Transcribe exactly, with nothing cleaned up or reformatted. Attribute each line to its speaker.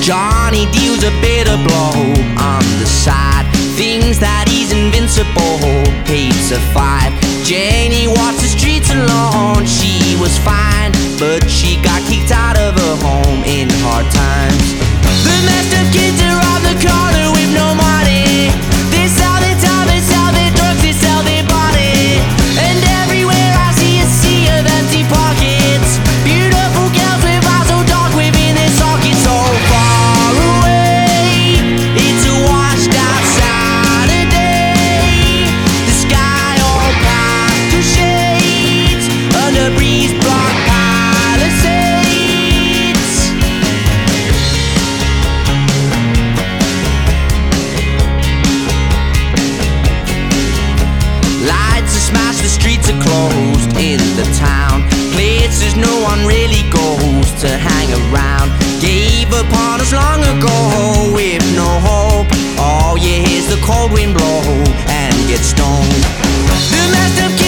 Speaker 1: Johnny deals a bitter blow on the side, thinks that he's invincible, hates a fight. Janie walks the streets alone, she was fine, but she got kicked out of her home in hard times. The messed up kids are on the corner with no money. They sell their time, they sell their drugs, they sell their body. And everywhere I see a sea of empty pockets. Beautiful girls with eyes so dark within their sockets. So far away, it's a washed out Saturday. The sky all pastel shades under breeze block palisades. Lights are smashed, the streets are closed in the town. Places no one really goes to hang around. Gave up on us long ago with no hope. All you hear is the cold wind blow and get stoned. The messed up